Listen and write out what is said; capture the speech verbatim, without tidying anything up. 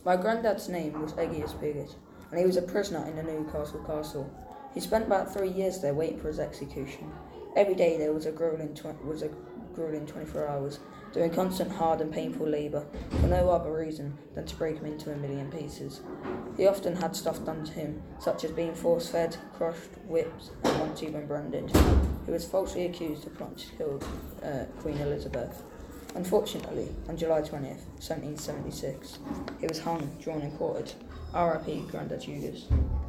My granddad's name was Aegeus Pigot, and he was a prisoner in the Newcastle Castle. He spent about three years there waiting for his execution. Every day there was a grueling, tw- was a grueling twenty-four hours, doing constant hard and painful labour, for no other reason than to break him into a million pieces. He often had stuff done to him, such as being force-fed, crushed, whipped, and once even branded. He was falsely accused of plotting to kill uh, Queen Elizabeth. Unfortunately, on July twentieth, seventeen seventy-six, he was hung, drawn and quartered. R I P Grandad Hughes.